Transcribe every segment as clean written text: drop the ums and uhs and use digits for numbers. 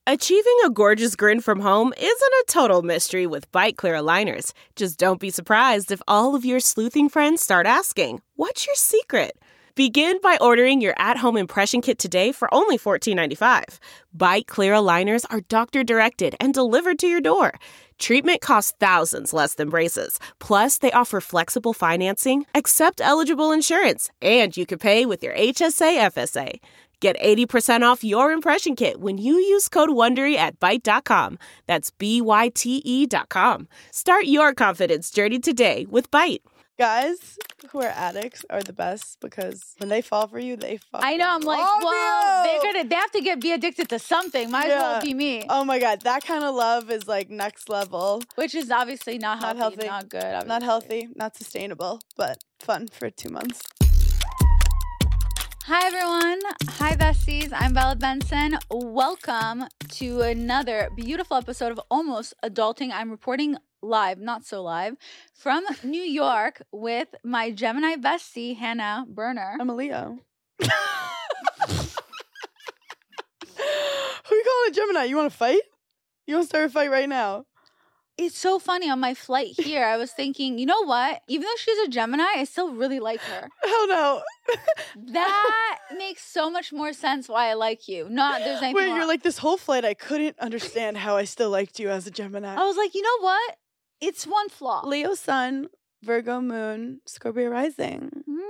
Achieving a gorgeous grin from home isn't a total mystery with Byte Clear aligners. Just don't be surprised if all of your sleuthing friends start asking, "What's your secret?" Begin by ordering your at-home impression kit today for only $14.95. Byte Clear aligners are doctor-directed and delivered to your door. Treatment costs thousands less than braces. Plus, they offer flexible financing, accept eligible insurance, and you can pay with your HSA FSA. Get 80% off your impression kit when you use code WONDERY at Byte.com. That's BYTE.com. Start your confidence journey today with Byte. Guys who are addicts are the best because when they fall for you, they fucking I know. I'm like, love well, you. they have to be addicted to something. Might as well be me. Oh my God, that kind of love is like next level. Which is obviously not healthy. Not good. Obviously. Not healthy, not sustainable, but fun for 2 months. Hi, everyone. Hi, besties. I'm Bella Benson. Welcome to another beautiful episode of Almost Adulting. I'm reporting live, not so live, from New York with my Gemini bestie, Hannah Berner. I'm a Leo. Who you calling a Gemini? You want to fight? You want to start a fight right now? It's so funny. On my flight here, I was thinking, you know what? Even though she's a Gemini, I still really like her. Hell no. That makes so much more sense why I like you. Not there's anything Wait, wrong. you're like, this whole flight, I couldn't understand how I still liked you as a Gemini. I was like, you know what? It's one flaw. Leo sun, Virgo moon, Scorpio rising.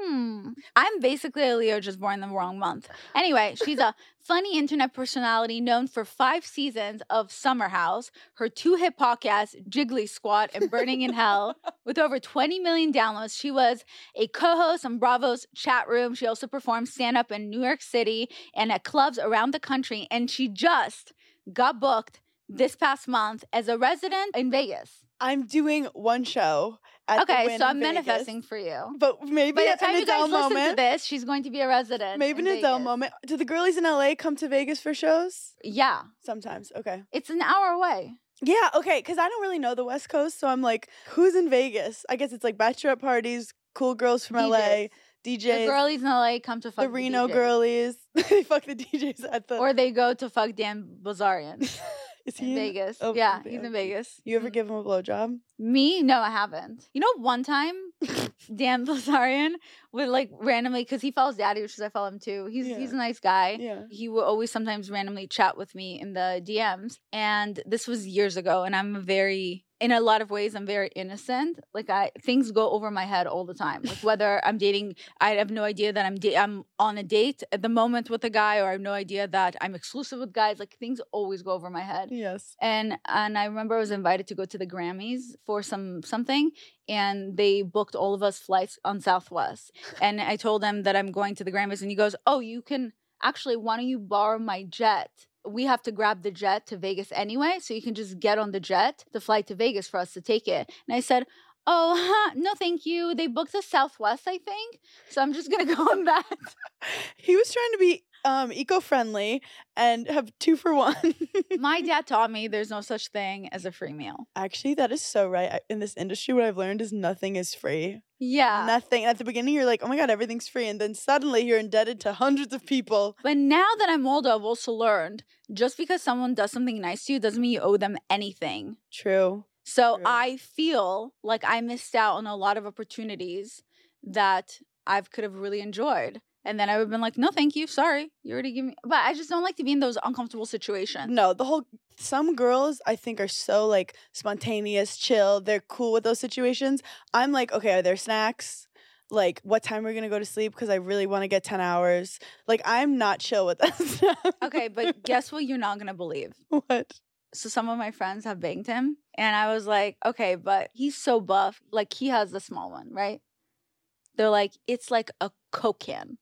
I'm basically a Leo just born in the wrong month. Anyway, she's a funny internet personality known for 5 seasons of Summer House, her 2 hit podcasts, Jiggly Squad and Burning in Hell, with over 20 million downloads. She was a co-host on Bravo's chat room. She also performed stand-up in New York City and at clubs around the country. And she just got booked this past month as a resident in Vegas. I'm doing one show at the Wynn so I'm in Vegas. manifesting for you. But maybe By the time an you guys Adele listen moment. to this, she's going to be a resident. Maybe in an Adele Vegas. moment. Do the girlies in LA come to Vegas for shows? Yeah. Sometimes. Okay. It's an hour away. Yeah, okay, because I don't really know the West Coast, so I'm like, who's in Vegas? I guess it's like bachelorette parties, cool girls from LA, DJs. The girlies in LA come to fuck the Reno DJs. girlies. They fuck the DJs at the... Or they go to fuck Dan Bilzerian Is in he Vegas. Oh, Yeah, okay. he's in Vegas. You ever give him a blowjob? Me? No, I haven't. You know, one time, Dan Bilzerian would like randomly, because he follows Daddy, which is I follow him too. He's a nice guy. Yeah. He would always sometimes randomly chat with me in the DMs. And this was years ago. And I'm in a lot of ways, I'm very innocent. Like things go over my head all the time. Like whether I'm dating, I have no idea that I'm on a date at the moment with a guy, or I have no idea that I'm exclusive with guys. Like things always go over my head. Yes. And I remember I was invited to go to the Grammys for something, and they booked all of us flights on Southwest. And I told them that I'm going to the Grammys, and he goes, "Oh, you can actually, why don't you borrow my jet? We have to grab the jet to Vegas anyway, so you can just get on the jet, the flight to Vegas for us to take it." And I said, "Oh, no, thank you. They booked the Southwest, I think. So I'm just going to go on that." He was trying to be eco-friendly and have 2 for 1. My dad taught me there's no such thing as a free meal. Actually, that is so right. In this industry, what I've learned is nothing is free. Yeah. Nothing. At the beginning, you're like, oh my God, everything's free. And then suddenly you're indebted to hundreds of people. But now that I'm older, I've also learned just because someone does something nice to you doesn't mean you owe them anything. True. So True. I feel like I missed out on a lot of opportunities that I could have really enjoyed. And then I would have been like, "No, thank you. Sorry. You already gave me." But I just don't like to be in those uncomfortable situations. No, some girls I think are so like spontaneous, chill. They're cool with those situations. I'm like, okay, are there snacks? Like, what time are we going to go to sleep? Because I really want to get 10 hours. Like, I'm not chill with that. Okay, but guess what you're not going to believe? What? So some of my friends have banged him. And I was like, okay, but he's so buff. Like, he has the small one, right? They're like, it's like a Coke can.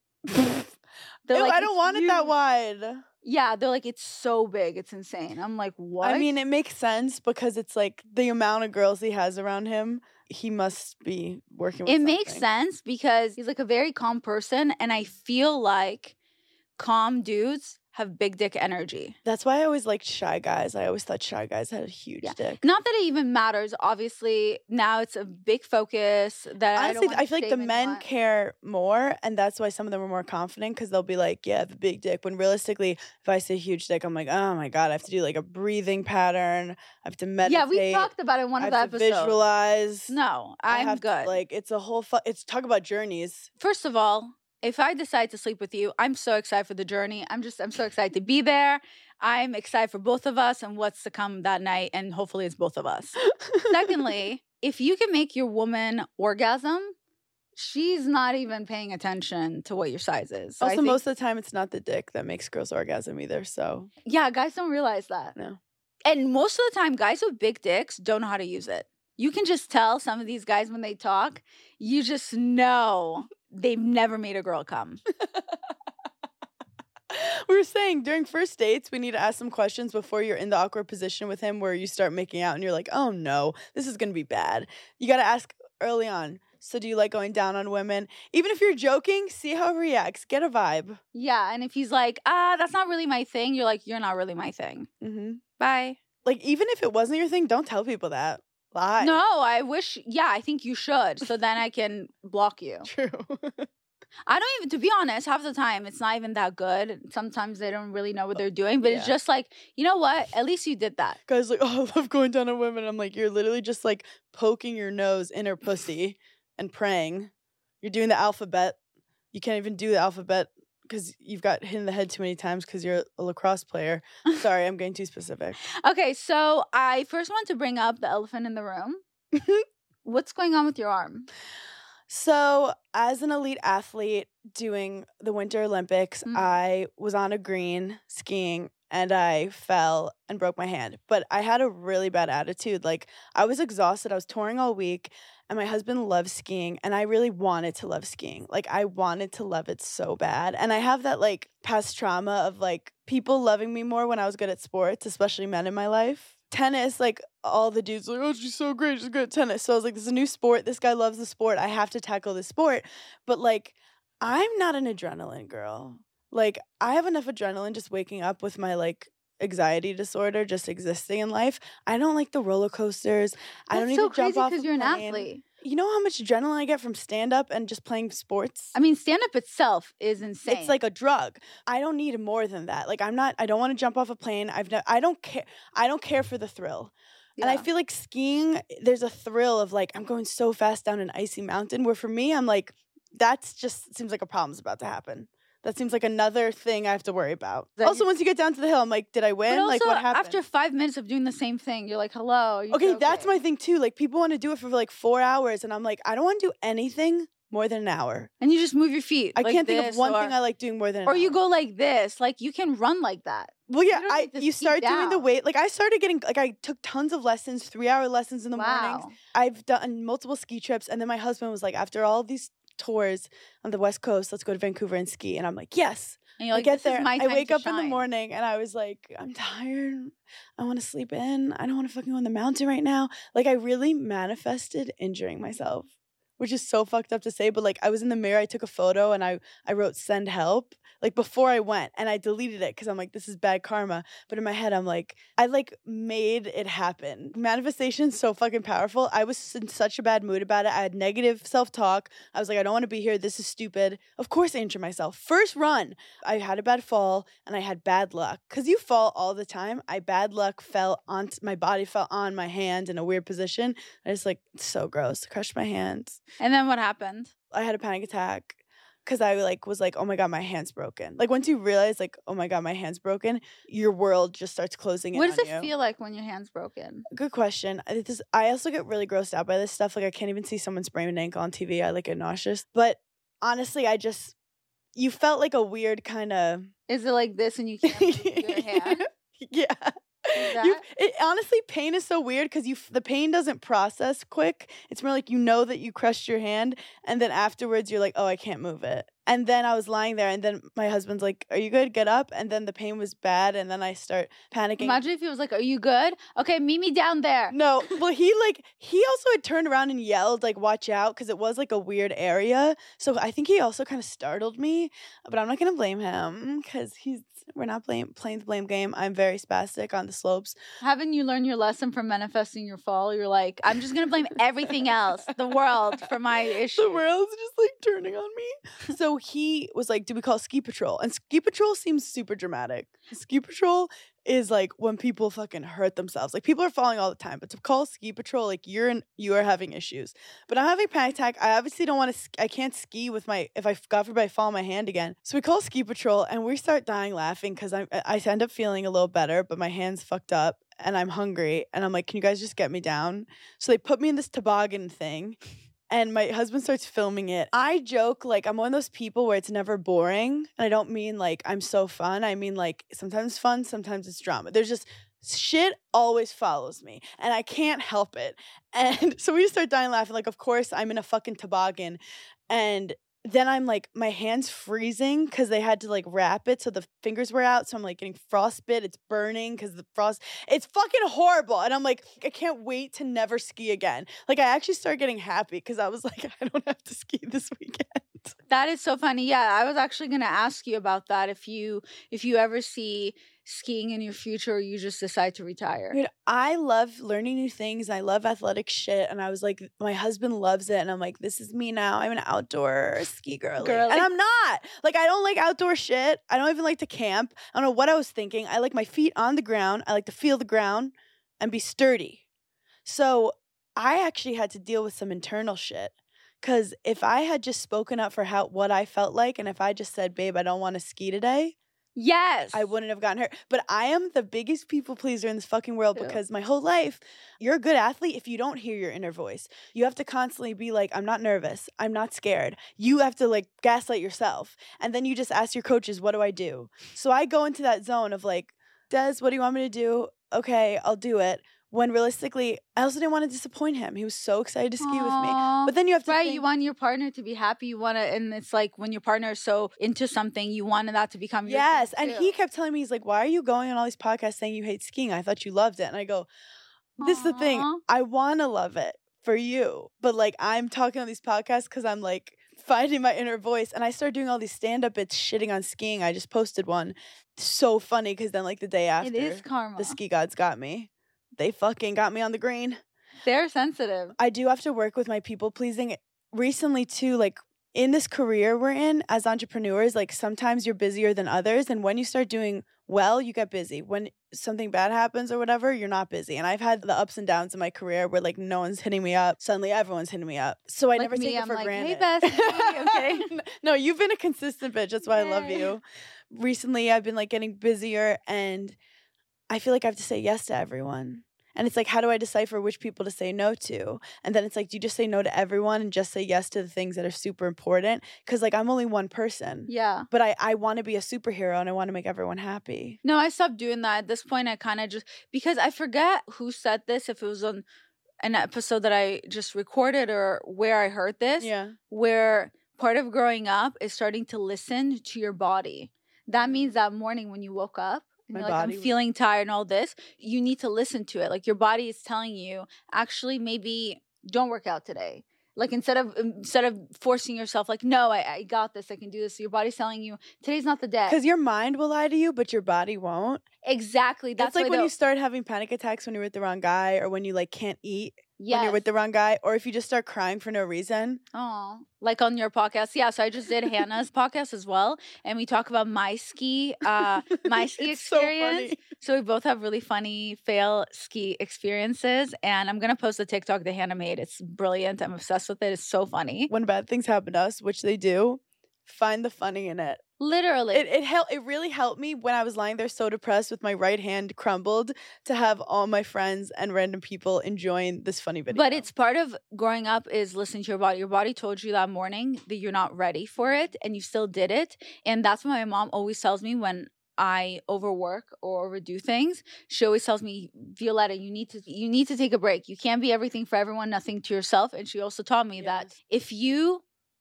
Ew, Like, I don't want it that wide. Yeah, they're like, it's so big. It's insane. I'm like, what? I mean, it makes sense because it's like the amount of girls he has around him. He must be working with It makes something. sense because he's like a very calm person. And I feel like calm dudes have big dick energy. That's why I always liked shy guys. I always thought shy guys had a huge dick. Not that it even matters. Obviously, now it's a big focus that Honestly, I feel like the men men care more, and that's why some of them are more confident because they'll be like, yeah, the big dick. When realistically, if I say huge dick, I'm like, oh my God, I have to do like a breathing pattern. I have to meditate. Yeah, we talked about it in one of the episodes. Visualize. No, I'm good. It's a whole, it's talk about journeys. First of all, if I decide to sleep with you, I'm so excited for the journey. I'm so excited to be there. I'm excited for both of us and what's to come that night. And hopefully it's both of us. Secondly, if you can make your woman orgasm, she's not even paying attention to what your size is. So also, most of the time, it's not the dick that makes girls orgasm either. So yeah, guys don't realize that. No. And most of the time, guys with big dicks don't know how to use it. You can just tell some of these guys when they talk, you just know they've never made a girl come. We were saying during first dates, we need to ask some questions before you're in the awkward position with him where you start making out and you're like, oh no, this is going to be bad. You got to ask early on. So do you like going down on women? Even if you're joking, see how he reacts. Get a vibe. Yeah. And if he's like, that's not really my thing, you're like, you're not really my thing. Mm-hmm. Bye. Like, even if it wasn't your thing, don't tell people that. Lie. No, I wish, I think you should. So then I can block you. True. I don't even, to be honest, half the time it's not even that good. Sometimes they don't really know what they're doing, but it's just like, you know what? At least you did that. Guys like, oh, I love going down on women. I'm like, you're literally just like poking your nose in her pussy and praying. You're doing the alphabet. You can't even do the alphabet because you've got hit in the head too many times because you're a lacrosse player. Sorry, I'm getting too specific. Okay, so I first want to bring up the elephant in the room. What's going on with your arm? So, as an elite athlete doing the Winter Olympics, I was on a green skiing and I fell and broke my hand. But I had a really bad attitude. Like, I was exhausted. I was touring all week and my husband loves skiing and I really wanted to love skiing. Like, I wanted to love it so bad. And I have that, like, past trauma of, like, people loving me more when I was good at sports, especially men in my life. Tennis, like, all the dudes like, oh, she's so great, she's good at tennis. So I was like, this is a new sport. This guy loves the sport. I have to tackle this sport. But, like, I'm not an adrenaline girl. Like, I have enough adrenaline just waking up with my, like, anxiety disorder just existing in life. I don't like the roller coasters. I don't need to jump off because you're an athlete. You know how much adrenaline I get from stand-up and just playing sports? I mean, stand-up itself is insane. It's like a drug. I don't need more than that. Like, I don't want to jump off a plane. I don't care. I don't care for the thrill. Yeah. And I feel like skiing, there's a thrill of, like, I'm going so fast down an icy mountain, where for me, I'm like, that's just seems like a problem's about to happen. That seems like another thing I have to worry about. Also, once you get down to the hill, I'm like, did I win? But also, like, what happened? After 5 minutes of doing the same thing, you're like, hello. Okay, that's my thing too. Like, people want to do it for like 4 hours, and I'm like, I don't want to do anything more than an hour. And you just move your feet. I can't think of one thing I like doing more than an hour. Or you go like this. Like, you can run like that. Well, yeah, you start doing the weight. Like, I started getting, like, I took tons of lessons, 3-hour lessons in the mornings. I've done multiple ski trips, and then my husband was like, after all these tours on the West Coast, let's go to Vancouver and ski. And I'm like, yes. And you're like, I get there. I wake up in the morning and I was like, I'm tired. I want to sleep in. I don't want to fucking go on the mountain right now. Like, I really manifested injuring myself, which is so fucked up to say. But, like, I was in the mirror. I took a photo and I wrote send help, like, before I went, and I deleted it because I'm like, this is bad karma. But in my head, I'm like, I, like, made it happen. Manifestation's so fucking powerful. I was in such a bad mood about it. I had negative self-talk. I was like, I don't want to be here. This is stupid. Of course I injured myself. First run, I had a bad fall and I had bad luck. Because you fall all the time. Bad luck fell on, my body fell on my hand in a weird position. I just, like, so gross. Crushed my hands. And then what happened? I had a panic attack. Because I, like, was like, oh my God, my hand's broken. Like, once you realize, like, oh my God, my hand's broken, your world just starts closing in on you. What does it feel like when your hand's broken? Good question. I also get really grossed out by this stuff. Like, I can't even see someone sprain an ankle on TV. I, like, get nauseous. But honestly, you felt like a weird kind of... Is it like this and you can't move your hand? Yeah. Honestly, pain is so weird because the pain doesn't process quick. It's more like, you know that you crushed your hand, and then afterwards you're like, oh, I can't move it. And then I was lying there, and then my husband's like, "Are you good? Get up." And then the pain was bad, and then I start panicking. Imagine if he was like, "Are you good? Okay, meet me down there." No, well, he also had turned around and yelled, like, "Watch out," because it was like a weird area. So I think he also kind of startled me, but I'm not gonna blame him because we're not playing the blame game. I'm very spastic on the slopes. Haven't you learned your lesson from manifesting your fall? You're like, I'm just gonna blame everything else, the world, for my issue. The world's just like turning on me. So he was like, "Do we call ski patrol?" And ski patrol seems super dramatic. Ski patrol is like when people fucking hurt themselves. Like people are falling all the time, but to call ski patrol, like you are having issues. But I'm having a panic attack. I obviously don't want to. I can't ski with if I God forbid I fall on my hand again. So we call ski patrol and we start dying laughing because I end up feeling a little better, but my hand's fucked up and I'm hungry and I'm like, "Can you guys just get me down?" So they put me in this toboggan thing. And my husband starts filming it. I joke, like, I'm one of those people where it's never boring. And I don't mean, like, I'm so fun. I mean, like, sometimes fun, sometimes it's drama. There's just shit always follows me. And I can't help it. And so we just start dying laughing. Like, of course, I'm in a fucking toboggan. And then I'm like, my hand's freezing because they had to like wrap it so the fingers were out. So I'm like getting frostbite. It's burning because the frost. It's fucking horrible. And I'm like, I can't wait to never ski again. Like I actually started getting happy because I was like, I don't have to ski this weekend. That is so funny. Yeah, I was actually gonna ask you about that. If you ever see skiing in your future or you just decide to retire. Dude, I love learning new things. I love athletic shit. And I was like, my husband loves it. And I'm like, this is me now. I'm an outdoor ski girly. And I'm not. Like, I don't like outdoor shit. I don't even like to camp. I don't know what I was thinking. I like my feet on the ground. I like to feel the ground and be sturdy. So I actually had to deal with some internal shit. Because if I had just spoken up for what I felt like, and if I just said, "Babe, I don't want to ski today," yes, I wouldn't have gotten hurt. But I am the biggest people pleaser in this fucking world because my whole life, you're a good athlete if you don't hear your inner voice. You have to constantly be like, "I'm not nervous. I'm not scared." You have to like gaslight yourself. And then you just ask your coaches, "What do I do?" So I go into that zone of like, "Des, what do you want me to do? Okay, I'll do it." When realistically, I also didn't want to disappoint him. He was so excited to ski with me. But then you have to think, you want your partner to be happy. You want to, and it's like when your partner is so into something, you wanted that to become your yes. thing And too. he kept telling me, he's like, "Why are you going on all these podcasts saying you hate skiing? I thought you loved it." And I go, this is the thing. I want to love it for you. But like, I'm talking on these podcasts because I'm like finding my inner voice. And I started doing all these stand-up bits shitting on skiing. I just posted one. So funny because then like the day after, it is karma. The ski gods got me. They fucking got me on the green. They're sensitive. I do have to work with my people pleasing recently too. Like in this career we're in as entrepreneurs, like sometimes you're busier than others. And when you start doing well, you get busy. When something bad happens or whatever, you're not busy. And I've had the ups and downs in my career where like no one's hitting me up. Suddenly everyone's hitting me up. So I Like never me, take it I'm for like, granted. "Hey, bestie." Okay. No, you've been a consistent bitch. That's why I love Yay. you. Recently I've been like getting busier and I feel like I have to say yes to everyone. And it's like, how do I decipher which people to say no to? And then it's like, do you just say no to everyone and just say yes to the things that are super important? Because like, I'm only one person. Yeah. But I want to be a superhero and I want to make everyone happy. No, I stopped doing that. At this point, I kind of just, because I forget who said this, if it was on an episode that I just recorded or where I heard this, Yeah. where part of growing up is starting to listen to your body. That means that morning when you woke up, and My you're like, body I'm feeling tired and all this, you need to listen to it. Like your body is telling you, actually, maybe don't work out today. Like instead of forcing yourself, like, no, I got this, I can do this. So your body's telling you today's not the day. Because your mind will lie to you, but your body won't. Exactly. That's like when you start having panic attacks when you're with the wrong guy, or when you like can't eat when you're with the wrong guy, or if you just start crying for no reason. Oh, like on your podcast. Yeah. So I just did Hannah's podcast as well. And we talk about my ski experience. So we both have really funny fail ski experiences. And I'm going to post the TikTok that Hannah made. It's brilliant. I'm obsessed with it. It's so funny. When bad things happen to us, which they do, find the funny in it. Literally. It really helped me when I was lying there so depressed with my right hand crumbled to have all my friends and random people enjoying this funny video. But it's part of growing up is listening to your body. Your body told you that morning that you're not ready for it and you still did it. And that's what my mom always tells me when I overwork or overdo things. She always tells me, Violetta, you need to take a break. You can't be everything for everyone, nothing to yourself. And she also taught me that if you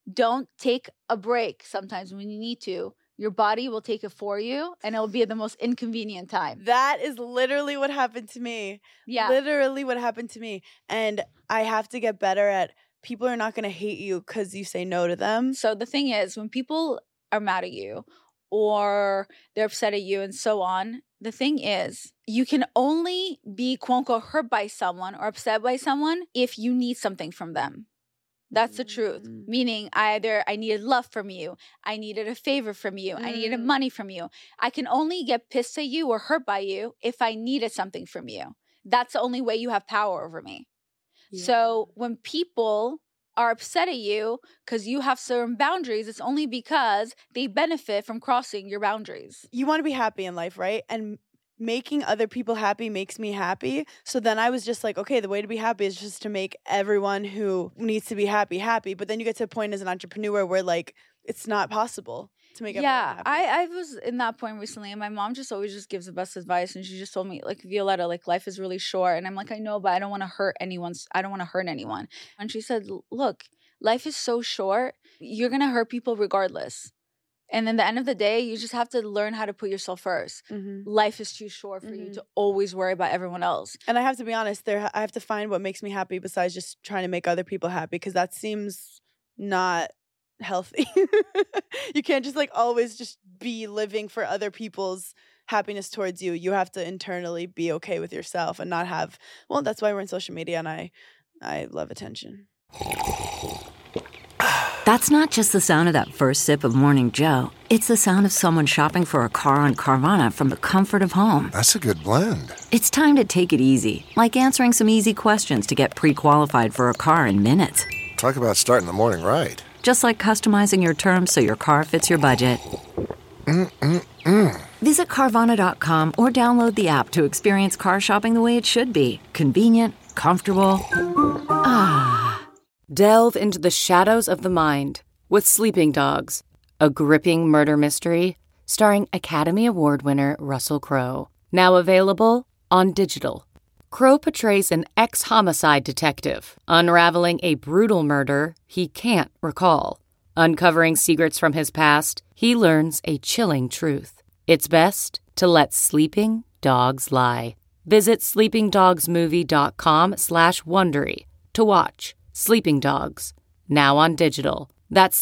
don't take a break sometimes when you need to. Your body will take it for you, and it will be at the most inconvenient time. That is literally what happened to me. Yeah. Literally what happened to me. And I have to get better at, people are not going to hate you because you say no to them. So the thing is, when people are mad at you or they're upset at you and so on, the thing is, you can only be quote unquote hurt by someone or upset by someone if you need something from them. That's the truth. Meaning either I needed love from you, I needed a favor from you, I needed money from you. I can only get pissed at you or hurt by you if I needed something from you. That's the only way you have power over me. Yeah. So when people are upset at you because you have certain boundaries, it's only because they benefit from crossing your boundaries. You want to be happy in life, right? And making other people happy makes me happy. So then I was just like, okay, the way to be happy is just to make everyone who needs to be happy happy. But then you get to a point as an entrepreneur where like it's not possible to make everyone happy. I was in that point recently, and my mom just always just gives the best advice, and she just told me, like, Violetta, like, life is really short. And I'm like, I know, but I don't want to hurt anyone. And she said, look, life is so short, you're gonna hurt people regardless. And then the end of the day, you just have to learn how to put yourself first. Life is too short for you to always worry about everyone else. And I have to be honest, I have to find what makes me happy besides just trying to make other people happy, because that seems not healthy. You can't just like always just be living for other people's happiness towards you. You have to internally be okay with yourself and not have, well, that's why we're in social media, and I love attention. That's not just the sound of that first sip of Morning Joe. It's the sound of someone shopping for a car on Carvana from the comfort of home. That's a good blend. It's time to take it easy, like answering some easy questions to get pre-qualified for a car in minutes. Talk about starting the morning right. Just like customizing your terms so your car fits your budget. Visit Carvana.com or download the app to experience car shopping the way it should be. Convenient, comfortable. Delve into the shadows of the mind with Sleeping Dogs, a gripping murder mystery starring Academy Award winner Russell Crowe. Now available on digital. Crowe portrays an ex-homicide detective unraveling a brutal murder he can't recall. Uncovering secrets from his past, he learns a chilling truth. It's best to let sleeping dogs lie. Visit sleepingdogsmovie.com/Wondery to watch Sleeping Dogs, now on digital. That's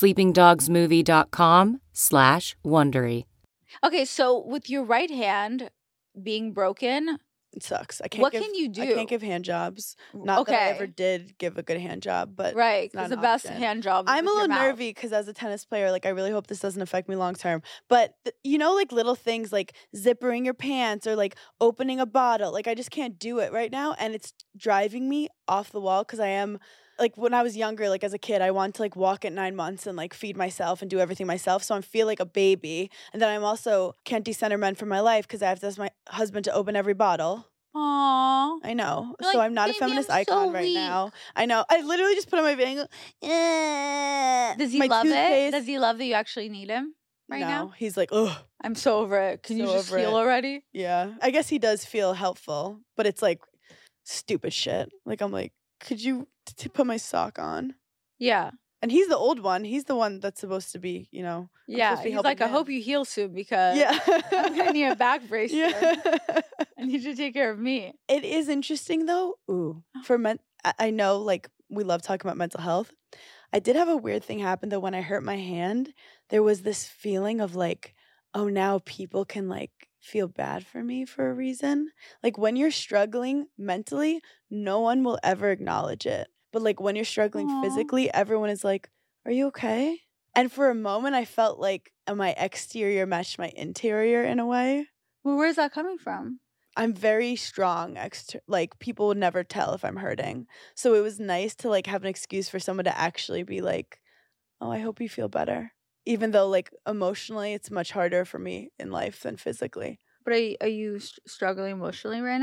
sleepingdogsmovie.com/Wondery. Okay, so with your right hand being broken, it sucks. What can you do? I can't give hand jobs. Not that I ever did give a good hand job, but right, because the best hand job. I'm a little nervy because as a tennis player, like I really hope this doesn't affect me long term. But you know, like little things like zippering your pants or like opening a bottle, like I just can't do it right now, and it's driving me off the wall because I am. Like when I was younger, like as a kid, I wanted to like walk at 9 months and like feed myself and do everything myself. So I feel like a baby. And then I'm also can't decenter men for my life because I have to ask my husband to open every bottle. Aww. I know. You're so like, I'm not a feminist icon right now. I know. I literally just put on my bangle. Does he love it? Does he love that you actually need him right now? He's like, ugh. I'm so over it. Can you just feel already? Yeah. I guess he does feel helpful, but it's like stupid shit. Like I'm like, could you put my sock on? Yeah. And he's the old one. He's the one that's supposed to be, you know. Yeah. He's like, I hope you heal soon because I'm going to need a back brace. Yeah. I need you to take care of me. It is interesting though. I know like we love talking about mental health. I did have a weird thing happen though. When I hurt my hand, there was this feeling of like, oh, now people can like feel bad for me for a reason. Like when you're struggling mentally, no one will ever acknowledge it. But like when you're struggling physically, everyone is like, are you okay? And for a moment, I felt like my exterior matched my interior in a way. Well, where's that coming from? I'm very strong. Like people would never tell if I'm hurting. So it was nice to like have an excuse for someone to actually be like, oh, I hope you feel better. Even though like emotionally, it's much harder for me in life than physically. But are you struggling emotionally right now?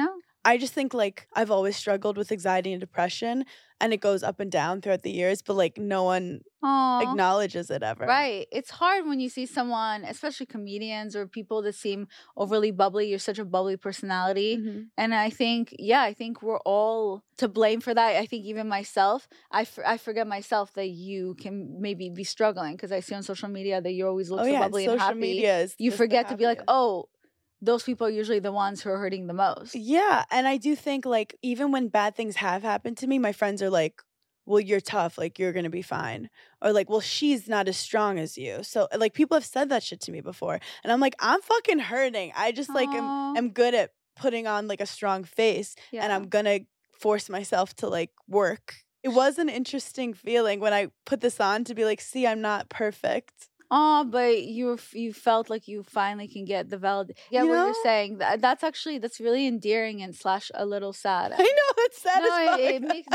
I just think like I've always struggled with anxiety and depression, and it goes up and down throughout the years, but like no one Aw. acknowledges it ever. Right. It's hard when you see someone, especially comedians or people that seem overly bubbly. You're such a bubbly personality. Mhm. And I think, I think we're all to blame for that. I think even myself, I forget myself that you can maybe be struggling because I see on social media that you always look Oh so yeah, bubbly and social happy. media is You just the forget to be like, happiest. oh, those people are usually the ones who are hurting the most. Yeah, and I do think like even when bad things have happened to me, my friends are like, well, you're tough, like you're gonna be fine. Or like, well, she's not as strong as you. So like people have said that shit to me before. And I'm like, I'm fucking hurting. I just like Aw. am good at putting on like a strong face and Yeah. I'm gonna force myself to like work. It was an interesting feeling when I put this on to be like, see, I'm not perfect. Oh, but you felt like you finally can get the valid. Yeah, You what know? you're saying. That's really endearing and / a little sad. I know it's sad No, as fuck.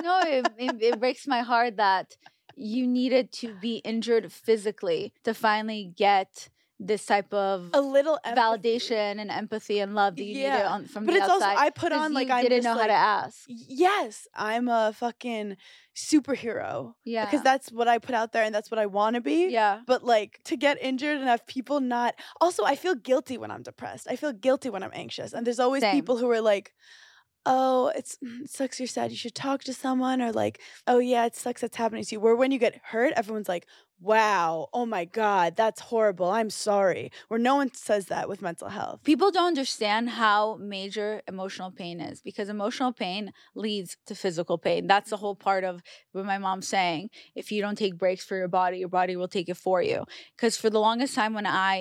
it breaks my heart that you needed to be injured physically to finally get this type of a little empathy. validation and empathy and love that you needed from But the it's outside. also I put 'cause on like you I didn't know how to ask. Yes, I'm a fucking superhero. Yeah. Because that's what I put out there and that's what I want to be. Yeah. But like to get injured and have people not. Also, I feel guilty when I'm depressed. I feel guilty when I'm anxious. And there's always Same. people who are like, oh, it sucks you're sad. You should talk to someone. Or like, oh yeah, it sucks that's happening to you. Where when you get hurt, everyone's like, wow, oh my God, that's horrible. I'm sorry. Where no one says that with mental health. People don't understand how major emotional pain is because emotional pain leads to physical pain. That's the whole part of what my mom's saying. If you don't take breaks for your body will take it for you. Because for the longest time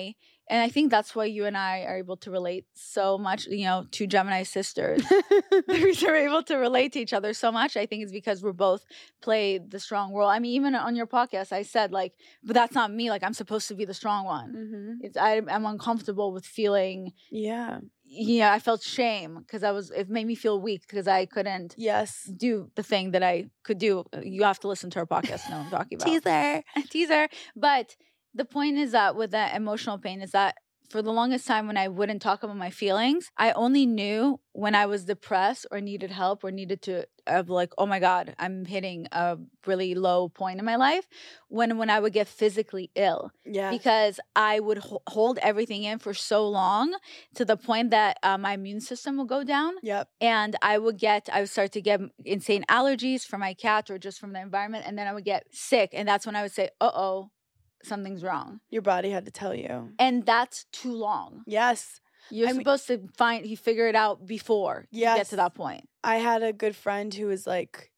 and I think that's why you and I are able to relate so much, two Gemini sisters. The reason we're able to relate to each other so much, I think, is because we're both play the strong role. I mean, even on your podcast, I said, like, but that's not me. Like, I'm supposed to be the strong one. Mm-hmm. I'm uncomfortable with feeling. Yeah. Yeah, I felt shame because it made me feel weak because I couldn't Yes. do the thing that I could do. You have to listen to our podcast to know what I'm talking about. Teaser. Teaser. But the point is that with that emotional pain is that for the longest time when I wouldn't talk about my feelings, I only knew when I was depressed or needed help or needed to like, oh my God, I'm hitting a really low point in my life when I would get physically ill. Yeah. Because I would hold everything in for so long to the point that my immune system would go down. Yep. And I would start to get insane allergies from my cat or just from the environment. And then I would get sick. And that's when I would say, uh-oh, something's wrong. Your body had to tell you. And that's too long. Yes. You're supposed to figure it out before you get to that point. I had a good friend who was like,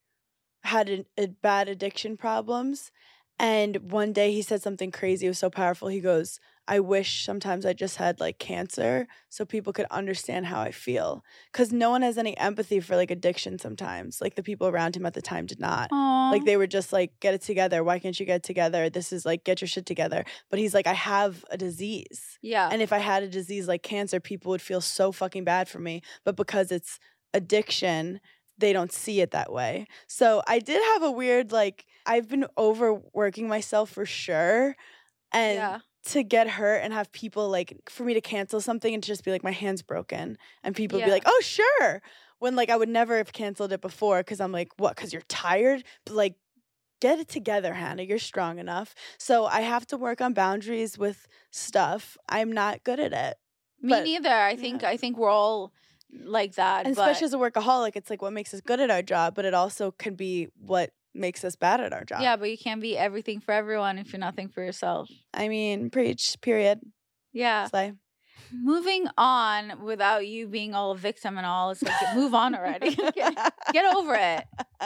had a bad addiction problems. And one day he said something crazy. It was so powerful. He goes, I wish sometimes I just had like cancer so people could understand how I feel. Because no one has any empathy for like addiction sometimes. Like the people around him at the time did not. Aww. Like they were just like, get it together. Why can't you get it together? This is like, get your shit together. But he's like, I have a disease. Yeah. And if I had a disease like cancer, people would feel so fucking bad for me. But because it's addiction, they don't see it that way. So I did have a weird, like, I've been overworking myself for sure. And to get hurt and have people, like, for me to cancel something and to just be like, my hand's broken. And people would be like, oh, sure. When, like, I would never have canceled it before because I'm like, what, because you're tired? But, like, get it together, Hannah. You're strong enough. So I have to work on boundaries with stuff. I'm not good at it. Me neither. I think we're all like that. And especially as a workaholic, it's like what makes us good at our job, but it also can be what makes us bad at our job. Yeah, but you can't be everything for everyone if you're nothing for yourself. I mean, preach, period. Yeah. Slay. Moving on without you being all a victim and all, it's like, move on already. Get over it.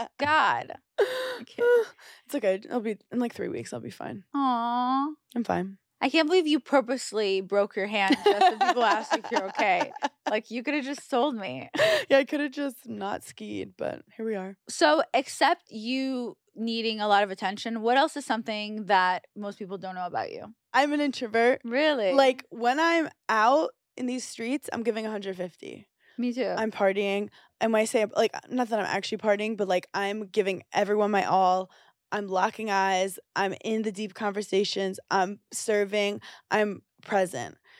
God. Okay. It's okay. I'll be in like 3 weeks. I'll be fine. Aww. I'm fine. I can't believe you purposely broke your hand just so people ask if you're okay. Like, you could have just told me. Yeah, I could have just not skied, but here we are. So, except you needing a lot of attention, what else is something that most people don't know about you? I'm an introvert. Really? Like, when I'm out in these streets, I'm giving 150. Me too. I'm partying. And when I say, like, not that I'm actually partying, but, like, I'm giving everyone my all. I'm locking eyes. I'm in the deep conversations. I'm serving. I'm present.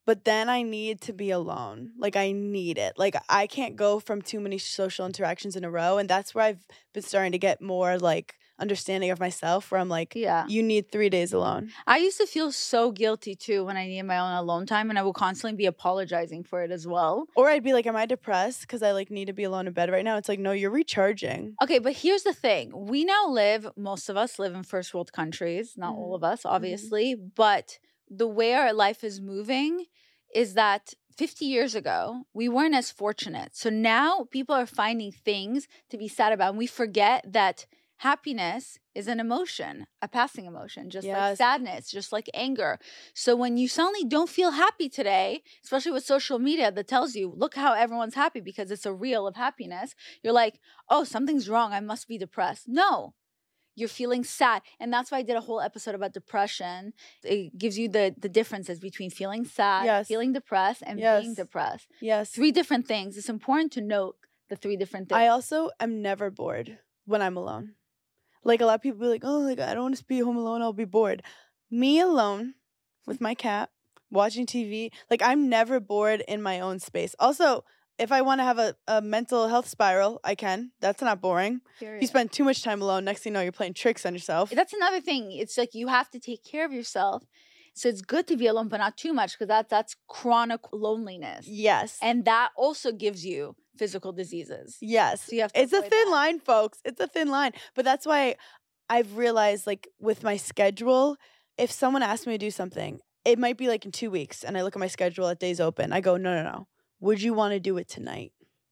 But then I need to be alone. Like, I need it. Like, I can't go from too many social interactions in a row. And that's where I've been starting to get more, like, understanding of myself, where I'm like, Yeah. you need 3 days alone. I used to feel so guilty too when I needed my own alone time, and I would constantly be apologizing for it as well. Or I'd be like, am I depressed because I, like, need to be alone in bed right now? It's like, no, you're recharging. Okay, but here's the thing. We now most of us live in first world countries, not all of us, obviously, but the way our life is moving is that 50 years ago, we weren't as fortunate. So now people are finding things to be sad about, and we forget that happiness is an emotion, a passing emotion, just like sadness, just like anger. So when you suddenly don't feel happy today, especially with social media that tells you, look how everyone's happy because it's a reel of happiness, you're like, oh, something's wrong. I must be depressed. No, you're feeling sad. And that's why I did a whole episode about depression. It gives you the differences between feeling sad, feeling depressed, and being depressed. Yes. 3 different things. It's important to note the 3 different things. I also am never bored when I'm alone. Like, a lot of people be like, oh, like, I don't want to be home alone. I'll be bored. Me alone with my cat, watching TV. Like, I'm never bored in my own space. Also, if I want to have a mental health spiral, I can. That's not boring. If you spend too much time alone, next thing you know, you're playing tricks on yourself. That's another thing. It's like you have to take care of yourself. So it's good to be alone, but not too much, because that's chronic loneliness. Yes. And that also gives you physical diseases. Yes. So you have to it's a thin line, folks. It's a thin line. But that's why I've realized, like, with my schedule, if someone asks me to do something, it might be like in 2 weeks, and I look at my schedule at days open. I go, no. Would you want to do it tonight?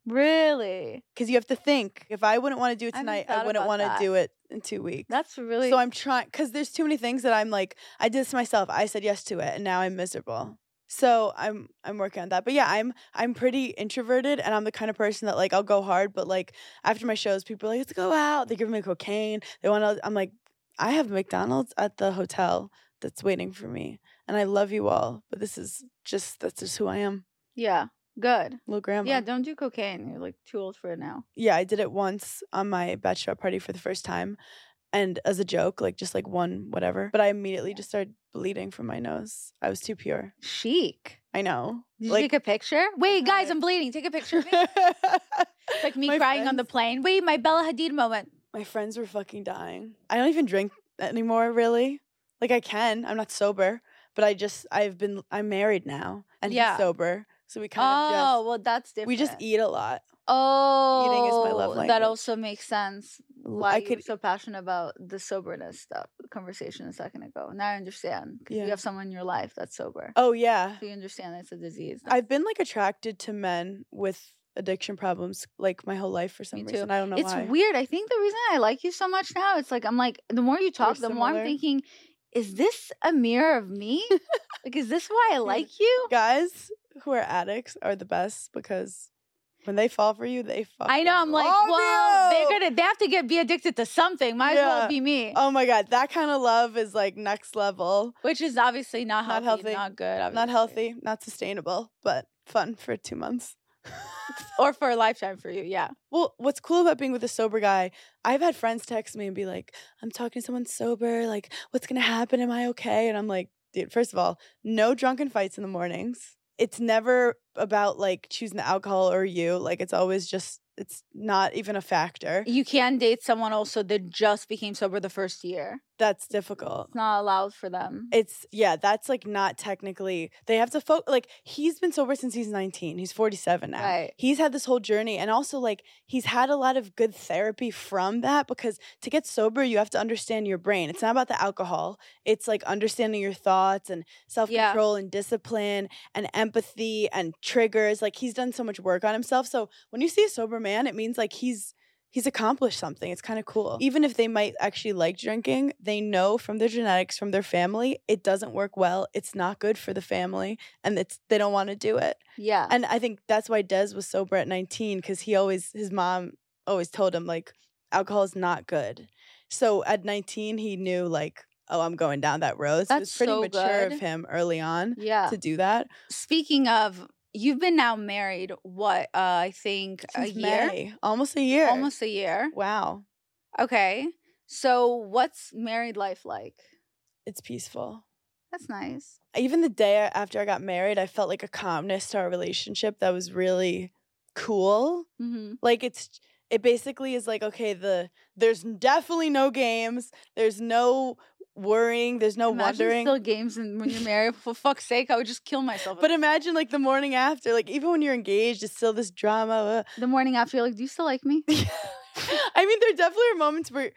Really? Because you have to think. If I wouldn't want to do it tonight, I wouldn't want to do it in 2 weeks. That's really... So I'm trying, because there's too many things that I'm like, I did this to myself. I said yes to it, and now I'm miserable. So I'm working on that. But yeah, I'm pretty introverted, and I'm the kind of person that, like, I'll go hard, but, like, after my shows, people are like, let's go out. They give me cocaine. They want to, I'm like, I have McDonald's at the hotel that's waiting for me. And I love you all, but that's just who I am. Yeah. Good. Little grandma. Yeah, don't do cocaine. You're, like, too old for it now. Yeah, I did it once on my bachelorette party for the first time. And as a joke, like, just like one whatever. But I immediately just started bleeding from my nose. I was too pure. Chic. I know. Did you take a picture? Wait, guys, I'm bleeding. Take a picture of me. It's like me crying on the plane. Wait, my Bella Hadid moment. My friends were fucking dying. I don't even drink anymore, really. Like, I can. I'm not sober. But I'm married now. And he's sober. So we kind of just... Oh, well, that's different. We just eat a lot. Oh. Eating is my love language. That also makes sense. Why you're so passionate about the soberness stuff, the conversation a second ago. Now I understand. Because you have someone in your life that's sober. Oh, yeah. So you understand it's a disease. I've been, like, attracted to men with addiction problems, like, my whole life for some reason. I don't know why. It's weird. I think the reason I like you so much now, it's like, I'm like, the more you talk, the more I'm thinking, is this a mirror of me? Like, is this why I like you? Guys who are addicts are the best, because when they fall for you, they fucking I know. I'm like, they have to be addicted to something. Might as well be me. Oh my God. That kind of love is, like, next level. Which is obviously not healthy. Not good. Obviously. Not healthy, not sustainable, but fun for 2 months. Or for a lifetime for you, yeah. Well, what's cool about being with a sober guy, I've had friends text me and be like, I'm talking to someone sober, like, what's going to happen? Am I okay? And I'm like, dude, first of all, no drunken fights in the mornings. It's never about, like, choosing the alcohol or you. Like, it's always just, it's not even a factor. You can date someone also that just became sober the first year. That's difficult. It's not allowed for them. That's, like, not technically, they have to like, he's been sober since he's 19. He's 47 now. Right. He's had this whole journey, and also, like, he's had a lot of good therapy from that, because to get sober, you have to understand your brain. It's not about the alcohol. It's, like, understanding your thoughts and self-control and discipline and empathy and triggers. Like, he's done so much work on himself. So when you see a sober man, it means, like, he's accomplished something. It's kind of cool. Even if they might actually like drinking, they know from their genetics, from their family, it doesn't work well. It's not good for the family, and they don't want to do it. Yeah. And I think that's why Des was sober at 19, because his mom always told him, like, alcohol is not good. So at 19, he knew, like, oh, I'm going down that road. So it was pretty mature of him early on to do that. Speaking of, you've been now married, I think Since a year? May. Almost a year. Almost a year. Wow. Okay. So what's married life like? It's peaceful. That's nice. Even the day after I got married, I felt like a calmness to our relationship that was really cool. Mm-hmm. Like it basically is like, okay, there's definitely no games. There's no worrying. There's no Imagine wondering. still games and when you're married. For fuck's sake, I would just kill myself. But imagine like the morning after, like even when you're engaged, it's still this drama. The morning after, you're like, do you still like me? I mean, there definitely are moments where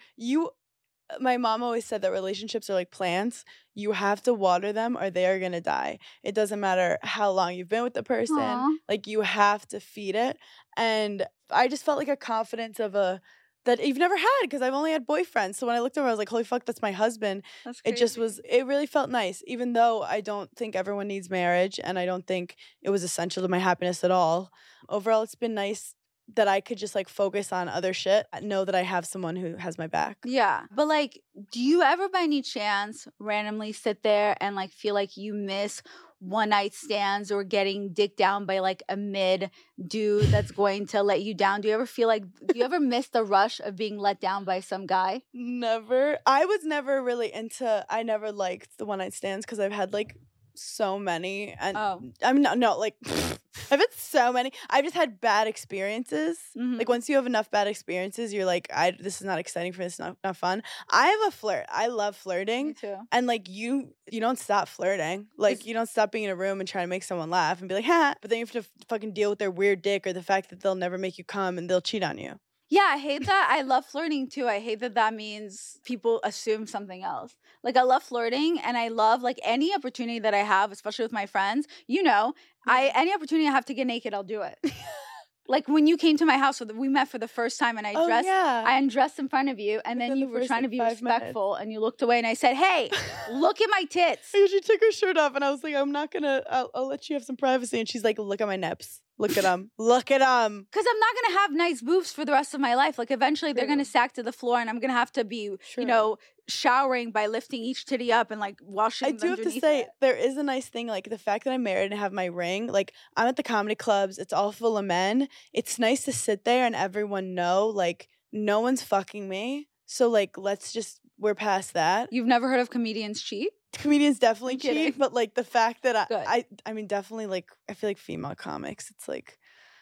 my mom always said that relationships are like plants. You have to water them or they are going to die. It doesn't matter how long you've been with the person. Aw. Like you have to feed it. And I just felt like a confidence that you've never had because I've only had boyfriends. So when I looked over, I was like, holy fuck, that's my husband. That's It just was, it really felt nice, even though I don't think everyone needs marriage and I don't think it was essential to my happiness at all. Overall, it's been nice that I could just like focus on other shit, know that I have someone who has my back. Yeah. But like, do you ever by any chance randomly sit there and like feel like you miss one night stands or getting dicked down by like a mid dude that's going to let you down? Do you ever miss the rush of being let down by some guy? Never. I was never really I never liked the one night stands because I've had like so many. And I'm not like, I've had so many. I've just had bad experiences. Mhm. Like once you have enough bad experiences, you're like, this is not exciting for me. It's not fun. I have a flirt. I love flirting. Me too. And like you don't stop flirting. Like you don't stop being in a room and trying to make someone laugh and be like, ha. But then you have to fucking deal with their weird dick or the fact that they'll never make you come and they'll cheat on you. Yeah, I hate that. I love flirting too. I hate that means people assume something else. Like I love flirting and I love like any opportunity that I have, especially with my friends. You know, any opportunity I have to get naked, I'll do it. Like when you came to my house, we met for the first time and I undressed in front of you and then you were trying to be respectful and you looked away and I said, hey, look at my tits. She took her shirt off and I was like, I'll let you have some privacy. And she's like, look at my nips. Look at them. Look at them. Because I'm not going to have nice boobs for the rest of my life. Like eventually they're going to sack to the floor and I'm going to have to be, showering by lifting each titty up and like washing them underneath. I do have to say, there is a nice thing, like the fact that I'm married and have my ring, like I'm at the comedy clubs, it's all full of men. It's nice to sit there and everyone know, like no one's fucking me. So like, we're past that. You've never heard of comedians cheat? Comedians definitely cheat, but like the fact that I mean, definitely like, I feel like female comics, it's like,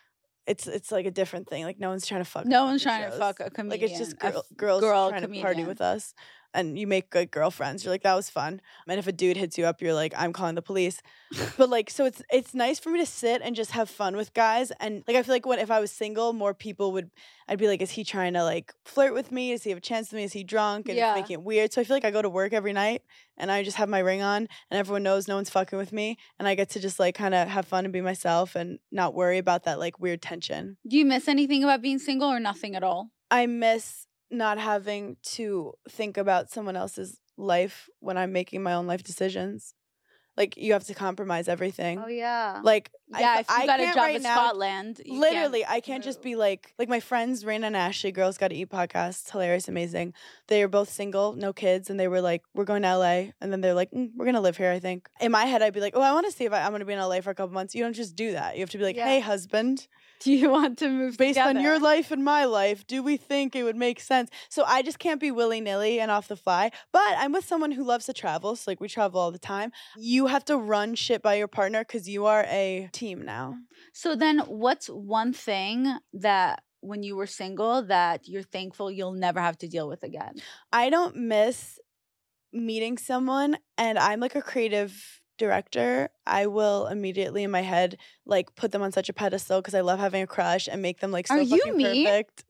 it's like a different thing. Like no one's trying to fuck. No one's trying to fuck a comedian. Like it's just girls trying to party with us. And you make good girlfriends. You're like, that was fun. And if a dude hits you up, you're like, I'm calling the police. But like, so it's nice for me to sit and just have fun with guys. And like, I feel like if I was single, more people I'd be like, is he trying to like flirt with me? Does he have a chance with me? Is he drunk? And it's making it weird. So I feel like I go to work every night and I just have my ring on and everyone knows no one's fucking with me. And I get to just like kind of have fun and be myself and not worry about that like weird tension. Do you miss anything about being single or nothing at all? I miss not having to think about someone else's life when I'm making my own life decisions. Like you have to compromise everything. Oh yeah. Like if you got a job right in now, Scotland, literally, I can't just be like my friends Raina and Ashley, Girls Gotta Eat podcast, hilarious, amazing. They are both single, no kids, and they were like, we're going to LA, and then they're like, we're gonna live here. I think in my head, I'd be like, oh, I want to see if I'm gonna be in LA for a couple months. You don't just do that. You have to be like, hey, husband. Do you want to move based together? on your life and my life? Do we think it would make sense? So I just can't be willy-nilly and off the fly. But I'm with someone who loves to travel. So like we travel all the time. You have to run shit by your partner because you are a team now. So then what's one thing that when you were single that you're thankful you'll never have to deal with again? I don't miss meeting someone, and I'm like a creative director. I will immediately in my head like put them on such a pedestal because I love having a crush and make them like so fucking perfect.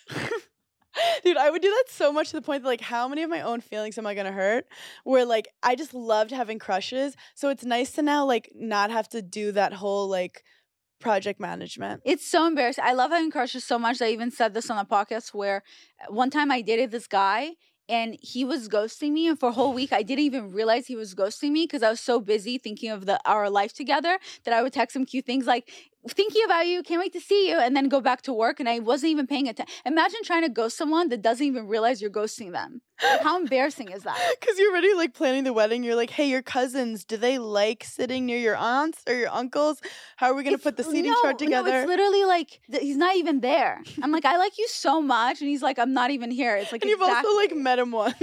Dude, I would do that so much to the point that like how many of my own feelings am I gonna hurt? Where like I just loved having crushes. So it's nice to now like not have to do that whole like project management. It's so embarrassing. I love having crushes so much. I even said this on the podcast where one time I dated this guy and he was ghosting me, and for a whole week I didn't even realize he was ghosting me because I was so busy thinking of our life together that I would text him cute things like, thinking about you, can't wait to see you, and then go back to work and I wasn't even paying attention. Imagine trying to ghost someone that doesn't even realize you're ghosting them. Like, how embarrassing is that? Because you're already like planning the wedding. You're like, hey, your cousins, do they like sitting near your aunts or your uncles? How are we going to put the seating chart together? No, it's literally like, he's not even there. I'm like, I like you so much. And he's like, I'm not even here. It's like, and you've also like met him once.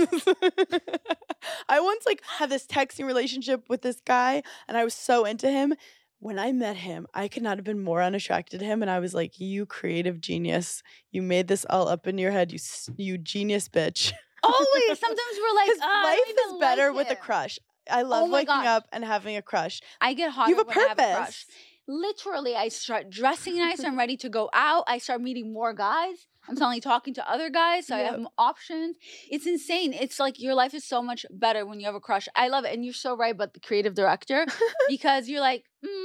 I once like had this texting relationship with this guy and I was so into him. When I met him, I could not have been more unattracted to him. And I was like, you creative genius. You made this all up in your head. You genius bitch. Always. Sometimes we're like, life is better with a crush. I love waking up and having a crush. I get hotter when I have a crush. Literally, I start dressing nice. I'm ready to go out. I start meeting more guys. I'm suddenly talking to other guys, so I have options. It's insane. It's like your life is so much better when you have a crush. I love it. And you're so right about the creative director because you're like,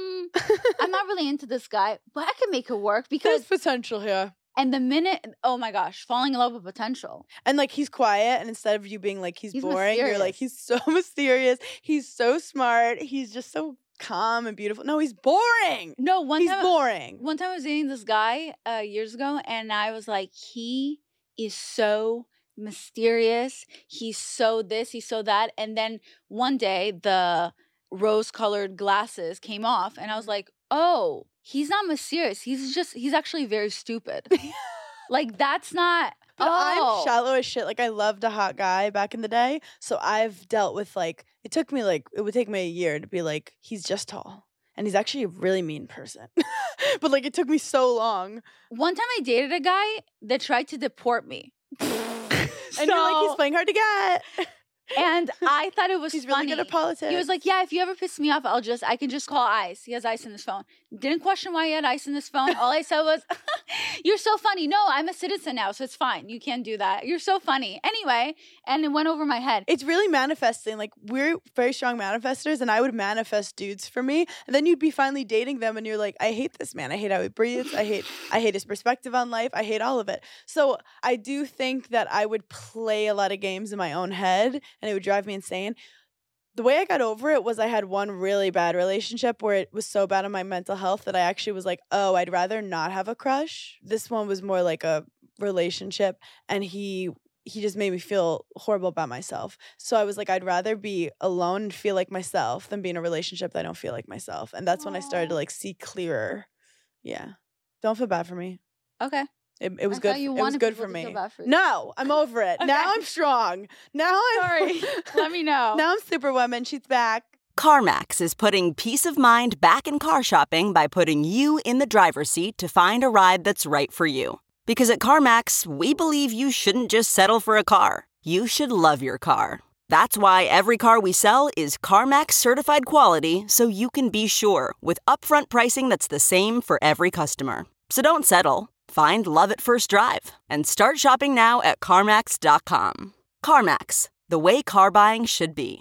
I'm not really into this guy, but I can make it work because there's potential here. And the minute, oh my gosh, falling in love with potential. And like he's quiet, and instead of you being like he's boring, mysterious. You're like he's so mysterious. He's so smart. He's just so calm and beautiful. No, he's boring. No, he's boring. One time I was dating this guy years ago, and I was like, he is so mysterious. He's so this, he's so that. And then one day, the rose-colored glasses came off, and I was like, oh, he's not mysterious. He's actually very stupid. Like, that's not... But I'm shallow as shit. Like, I loved a hot guy back in the day. So I've dealt with, like, it would take me a year to be like, he's just tall. And he's actually a really mean person. But, like, it took me so long. One time I dated a guy that tried to deport me. And you're like, he's playing hard to get. And I thought it was He's funny. really good at politics. He was like, yeah, if you ever piss me off, I can just call Ice. He has Ice in his phone. Didn't question why he had Ice in his phone. All I said was, you're so funny. No, I'm a citizen now, so it's fine. You can't do that. You're so funny. Anyway, and it went over my head. It's really manifesting. Like, we're very strong manifestors, and I would manifest dudes for me. And then you'd be finally dating them, and you're like, I hate this man. I hate how he breathes. I hate his perspective on life. I hate all of it. So I do think that I would play a lot of games in my own head, and it would drive me insane. The way I got over it was I had one really bad relationship where it was so bad on my mental health that I actually was like, oh, I'd rather not have a crush. This one was more like a relationship, and he just made me feel horrible about myself. So I was like, I'd rather be alone and feel like myself than be in a relationship that I don't feel like myself. And that's when I started to like see clearer. Yeah. Don't feel bad for me. Okay. It was good. It was good for me. No, I'm over it. Okay. Now I'm strong. Now I'm sorry. Let me know. Now I'm Superwoman. She's back. CarMax is putting peace of mind back in car shopping by putting you in the driver's seat to find a ride that's right for you. Because at CarMax, we believe you shouldn't just settle for a car. You should love your car. That's why every car we sell is CarMax certified quality, so you can be sure with upfront pricing that's the same for every customer. So don't settle. Find love at first drive and start shopping now at CarMax.com. CarMax, the way car buying should be.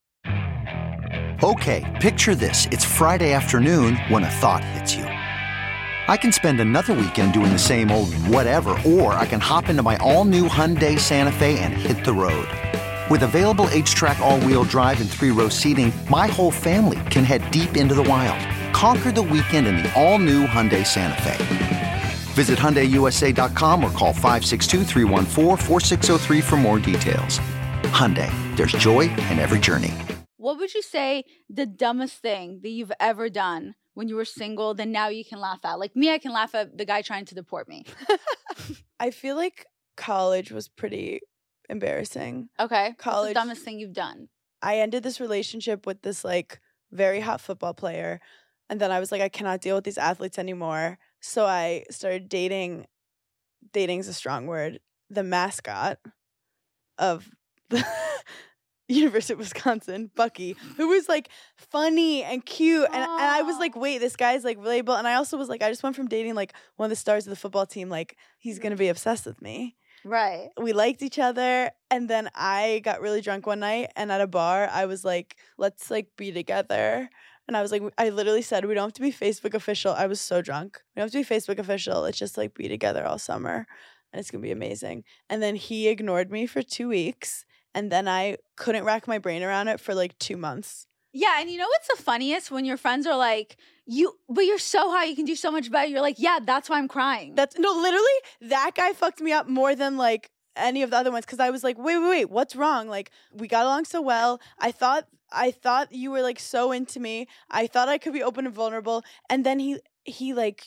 Okay, picture this. It's Friday afternoon when a thought hits you. I can spend another weekend doing the same old whatever, or I can hop into my all-new Hyundai Santa Fe and hit the road. With available H-Track all-wheel drive and 3-row seating, my whole family can head deep into the wild. Conquer the weekend in the all-new Hyundai Santa Fe. Visit HyundaiUSA.com or call 562-314-4603 for more details. Hyundai, there's joy in every journey. What would you say the dumbest thing that you've ever done when you were single that now you can laugh at? Like me, I can laugh at the guy trying to deport me. I feel like college was pretty embarrassing. Okay. College. What's the dumbest thing you've done? I ended this relationship with this like very hot football player. And then I was like, I cannot deal with these athletes anymore. So I started dating. Dating's a strong word. The mascot of the University of Wisconsin, Bucky, who was like funny and cute. And I was like, wait, this guy's like relatable. And I also was like, I just went from dating like one of the stars of the football team. Like, he's going to be obsessed with me. Right. We liked each other. And then I got really drunk one night. And at a bar, I was like, let's like be together. And I was like, I literally said, we don't have to be Facebook official. I was so drunk. We don't have to be Facebook official. Let's just like be together all summer. And it's going to be amazing. And then he ignored me for 2 weeks. And then I couldn't rack my brain around it for like 2 months. Yeah, and you know what's the funniest? When your friends are like, but you're so hot, you can do so much better. You're like, yeah, that's why I'm crying. Literally, that guy fucked me up more than like any of the other ones, because I was like, wait, what's wrong? Like, we got along so well. I thought you were like so into me. I thought I could be open and vulnerable. And then he's like,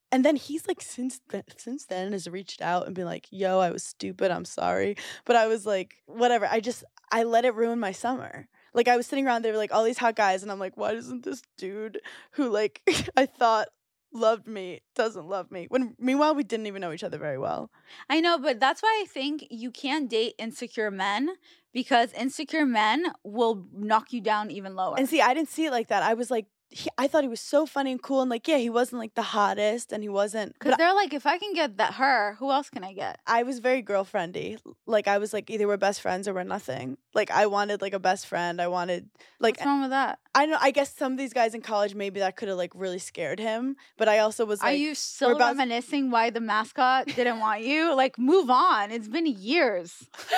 since then has reached out and been like, yo, I was stupid, I'm sorry. But I was like, whatever. I let it ruin my summer. Like, I was sitting around there like all these hot guys, and I'm like, why doesn't this dude who like I thought loved me doesn't love me? When meanwhile we didn't even know each other very well. I know, but that's why I think you can't date insecure men, because insecure men will knock you down even lower. And see, I didn't see it like that. I was like, I thought he was so funny and cool, and like, yeah, he wasn't like the hottest, and he wasn't, because they're like, if I can get her, who else can I get? I was very girlfriendy. Like, I was like, either we're best friends or we're nothing. Like, I wanted like a best friend. I wanted like, what's wrong with that? I don't know. I guess some of these guys in college, maybe that could have like really scared him. But I also was like, are you still reminiscing why the mascot didn't want you? Like, move on. It's been years.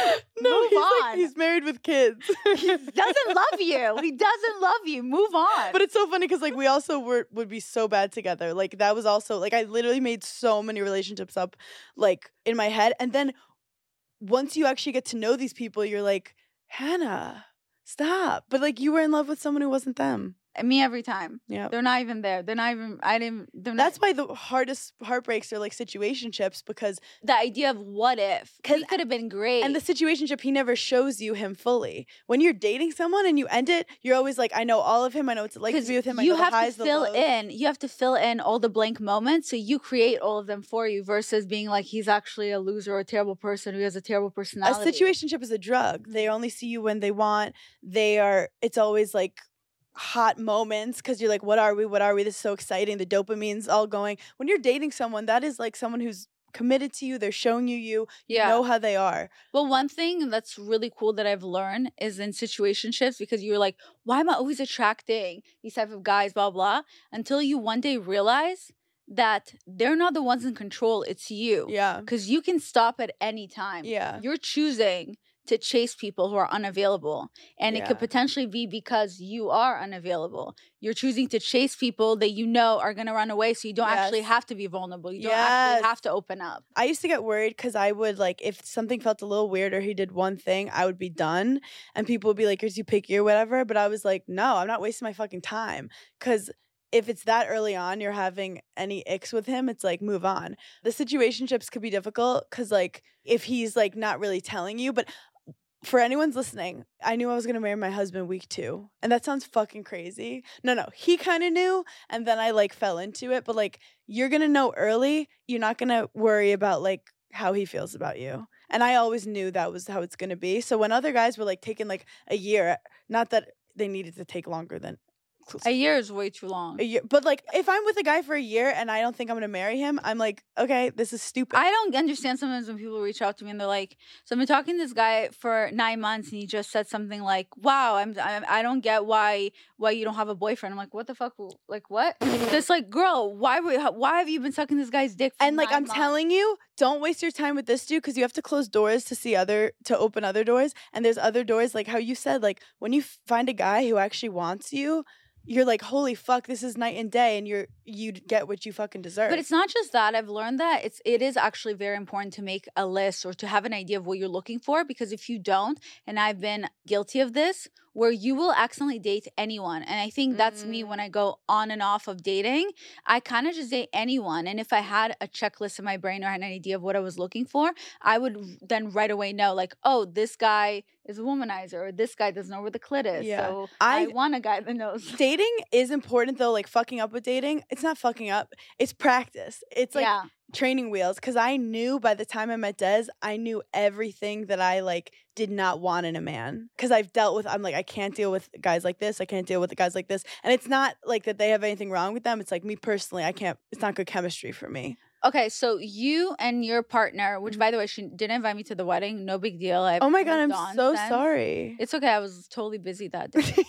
No, move on. Like, he's married with kids. He doesn't love you. He doesn't love you. Move on. But it's so funny because like we also would be so bad together. Like, that was also like, I literally made so many relationships up like in my head. And then once you actually get to know these people, you're like, Hannah, stop. But like, you were in love with someone who wasn't them. Me every time. Yeah. They're not even there. That's why the hardest heartbreaks are like situationships, because the idea of what if. He could have been great. And the situationship, he never shows you him fully. When you're dating someone and you end it, you're always like, I know all of him. I know what it's like to be with him. I know the highs, the lows. You have to fill in all the blank moments, so you create all of them for you, versus being like, he's actually a loser or a terrible person who has a terrible personality. A situationship is a drug. They only see you when they want. It's always like hot moments, because you're like, what are we, this is so exciting, the dopamine's all going. When you're dating someone, that is like someone who's committed to you, they're showing you know how they are. Well, one thing that's really cool that I've learned is in situationships, because you're like, why am I always attracting these type of guys, blah blah, until you one day realize that they're not the ones in control, it's you. Yeah. Because you can stop at any time. Yeah. You're choosing to chase people who are unavailable. And it could potentially be because you are unavailable. You're choosing to chase people that you know are going to run away, so you don't actually have to be vulnerable. You don't actually have to open up. I used to get worried because I would, like, if something felt a little weird or he did one thing, I would be done. And people would be like, you're too picky or whatever. But I was like, no, I'm not wasting my fucking time. Because if it's that early on, you're having any icks with him, it's like, move on. The situationships could be difficult because, like, if he's, like, not really telling you. But for anyone's listening, I knew I was going to marry my husband week 2. And that sounds fucking crazy. No, he kind of knew. And then I, like, fell into it. But, like, you're going to know early. You're not going to worry about, like, how he feels about you. And I always knew that was how it's going to be. So when other guys were, like, taking, like, a year, not that they needed to take longer than a year is way too long. A year. But, like, if I'm with a guy for a year and I don't think I'm going to marry him, I'm like, okay, this is stupid. I don't understand sometimes when people reach out to me and they're like, so I've been talking to this guy for 9 months and he just said something like, wow, I don't get why you don't have a boyfriend. I'm like, what the fuck? Like, what? Just like, girl, why have you been sucking this guy's dick for And, like, 9 I'm months? telling you, don't waste your time with this dude, because you have to close doors to open other doors. And there's other doors, like how you said, like, when you find a guy who actually wants you, you're like, holy fuck, this is night and day, and you get what you fucking deserve. But it's not just that. I've learned that it is actually very important to make a list or to have an idea of what you're looking for, because if you don't, and I've been guilty of this, where you will accidentally date anyone. And I think that's me when I go on and off of dating. I kind of just date anyone. And if I had a checklist in my brain or had an idea of what I was looking for, I would then right away know, like, oh, this guy is a womanizer, or this guy doesn't know where the clit is. Yeah. So I want a guy that knows. Dating is important, though. Like, fucking up with dating, it's not fucking up. It's practice. It's like training wheels. Because I knew by the time I met Des, I knew everything that I, like, did not want in a man. Because I'm like, I can't deal with guys like this. I can't deal with guys like this. And it's not like that they have anything wrong with them. It's like, me personally, it's not good chemistry for me. Okay, so you and your partner, which, by the way, she didn't invite me to the wedding. No big deal. Oh my God, I'm so sorry. It's okay. I was totally busy that day.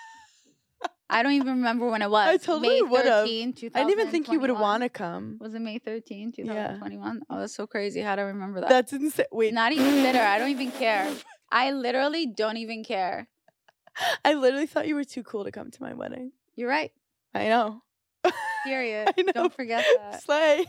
I don't even remember when it was. I totally would have. I didn't even think you would want to come. Was it May 13, 2021? Yeah. Oh, that's so crazy. How do I remember that? That's insane. Wait. Not even bitter. I don't even care. I literally don't even care. I literally thought you were too cool to come to my wedding. You're right. I know. Period. I know. Don't forget that. Slay.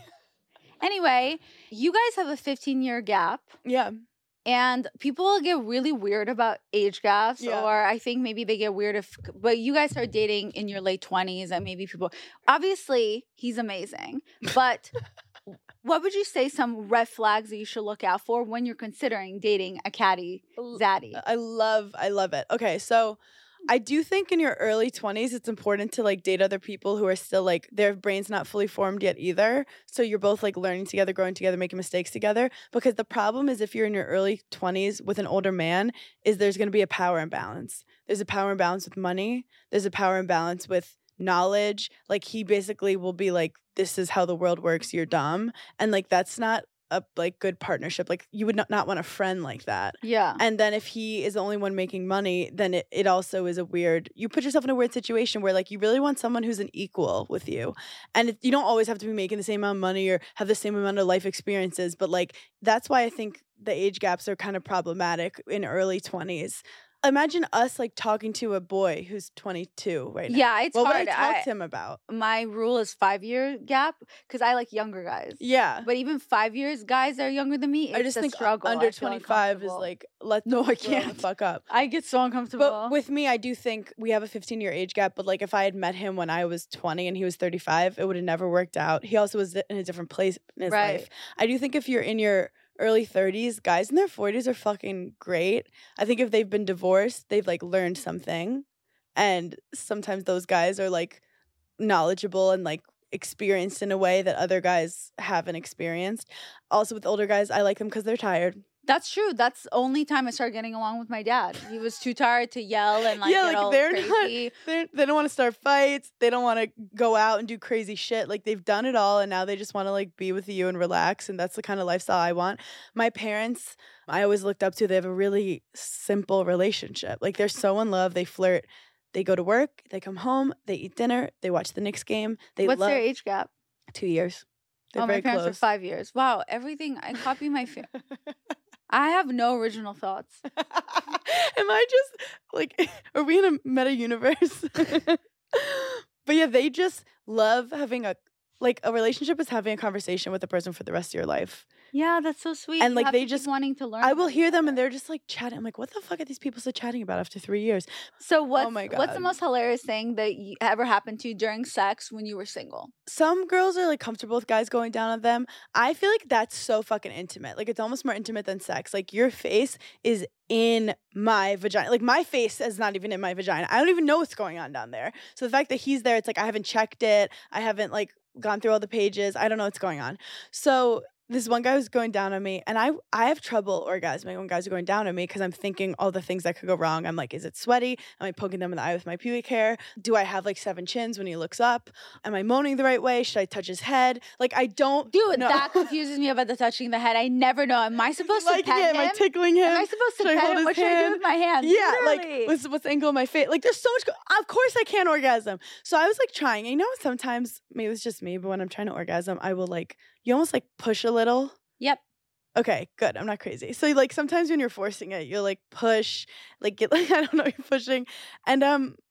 Anyway, you guys have a 15-year gap. Yeah. And people get really weird about age gaps, Yeah. or I think maybe they get weird but you guys are dating in your late 20s, and maybe people, obviously he's amazing, but what would you say some red flags that you should look out for when you're considering dating a catty zaddy? I love it. Okay, so I do think in your early 20s, it's important to like date other people who are still like their brain's not fully formed yet either. So you're both like learning together, growing together, making mistakes together. Because the problem is if you're in your early 20s with an older man, is there's going to be a power imbalance. There's a power imbalance with money. There's a power imbalance with knowledge. Like he basically will be like, this is how the world works. You're dumb. And like, that's not a like good partnership. Like you would not want a friend like that. Yeah. And then if he is the only one making money, then it also is a weird, you put yourself in a weird situation where like you really want someone who's an equal with you. And you don't always have to be making the same amount of money or have the same amount of life experiences. But like, that's why I think the age gaps are kind of problematic in early 20s. Imagine us like talking to a boy who's 22 right now. Yeah, it's what hard. would I talk to him about? My rule is 5-year gap because I like younger guys. Yeah. But even 5 years, guys that are younger than me, it's I just a think struggle. under I feel 25 is uncomfortable. like, let's No, I grow can't. the fuck up. I get so uncomfortable. But with me, I do think we have a 15-year age gap. But like, if I had met him when I was 20 and he was 35, it would have never worked out. He also was in a different place in his Right. life. I do think if you're in your early 30s, guys in their 40s are fucking great. I think if they've been divorced, they've like learned something. And sometimes those guys are like knowledgeable and like experienced in a way that other guys haven't experienced. Also with older guys, I like them because they're tired. That's true. That's the only time I started getting along with my dad. He was too tired to yell and like Yeah, get like, all they're crazy. They don't want to start fights. They don't want to go out and do crazy shit. Like they've done it all and now they just want to like be with you and relax. And that's the kind of lifestyle I want. My parents, I always looked up to, they have a really simple relationship. Like they're so in love. They flirt. They go to work. They come home. They eat dinner. They watch the Knicks game. They What's love their age gap? 2 years. They're Oh, my very parents close. are 5 years. Wow, everything I copy my. I have no original thoughts. Am I just like, are we in a meta universe? But yeah, they just love having a relationship is having a conversation with a person for the rest of your life. Yeah, that's so sweet. And You like have they to keep just wanting to learn. I will about hear each them and other. they're just like chatting. I'm like, what the fuck are these people still chatting about after 3 years? So what's my what's the God. most hilarious thing that ever happened to you during sex when you were single? Some girls are like comfortable with guys going down on them. I feel like that's so fucking intimate. Like it's almost more intimate than sex. Like your face is in my vagina. Like my face is not even in my vagina. I don't even know what's going on down there. So the fact that he's there, it's like I haven't checked it. I haven't like gone through all the pages. I don't know what's going on. So this one guy was going down on me, and I have trouble orgasming when guys are going down on me because I'm thinking all the things that could go wrong. I'm like, is it sweaty? Am I poking them in the eye with my pubic hair? Do I have like 7 chins when he looks up? Am I moaning the right way? Should I touch his head? Like I don't Dude, know. that confuses me about the touching the head. I never know. Am I supposed to Liking pet it? him? Am I tickling him? Am I supposed to Should I pet hold him? his What should I do hand? with my hand? Yeah, Literally. like what's the angle of my face? Like there's so much. Of course I can't orgasm. So I was like trying. And you know, sometimes maybe it's just me, but when I'm trying to orgasm, I will like you almost like push a little. Yep. Okay, good. I'm not crazy. So like sometimes when you're forcing it, you'll like push, like get like I don't know, you're pushing. And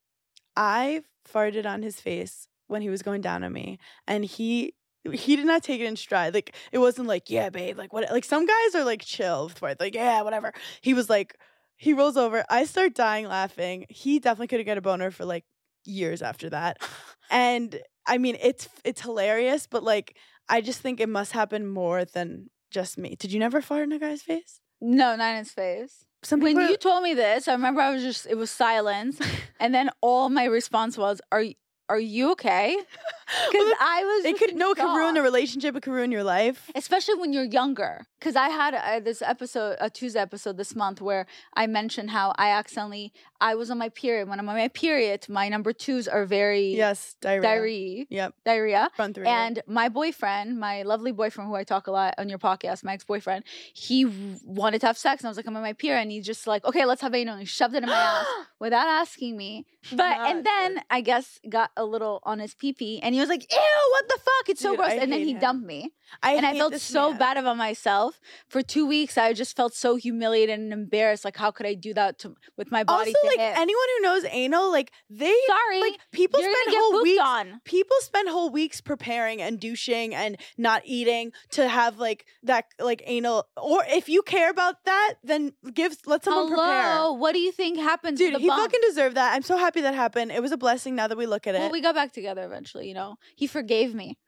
I farted on his face when he was going down on me, and he did not take it in stride. Like it wasn't like, yeah, babe, like what? Like some guys are like chill with farts, like yeah, whatever. He was like, he rolls over. I start dying laughing. He definitely could have got a boner for like years after that. And I mean, it's hilarious, but like I just think it must happen more than just me. Did you never fart in a guy's face? No, not in his face. Some When people you told me this, I remember it was silence. And then all my response was, are you okay? Because I was it just could ruin a shocked. relationship. It could ruin your life. Especially when you're younger. Because I had this episode, a Tuesday episode this month where I mentioned how I was on my period. When I'm on my period, my number 2s are very Yes, diarrhea. Yep. diarrhea. Run through it. And my boyfriend, my lovely boyfriend who I talk a lot on your podcast, my ex-boyfriend, he wanted to have sex. And I was like, I'm on my period. And he's just like, okay, let's have anal. And he shoved it in my ass without asking me. And then I guess got a little on his pee-pee. And he was like, ew, what the fuck? It's so Dude, gross. I And then hate he him. dumped me. I And I hate felt this so man. bad about myself. For 2 weeks, I just felt so humiliated and embarrassed. Like, how could I do that with my body Also, to like him? anyone who knows anal, like Sorry, like people you're spend gonna get whole pooped weeks on. People spend whole weeks preparing and douching and not eating to have like that like anal. Or if you care about that, then let someone prepare. What do you think happened Dude, to the he bump? fucking deserved that. I'm so happy that happened. It was a blessing now that we look at it. Well, we got back together eventually, you know. He forgave me.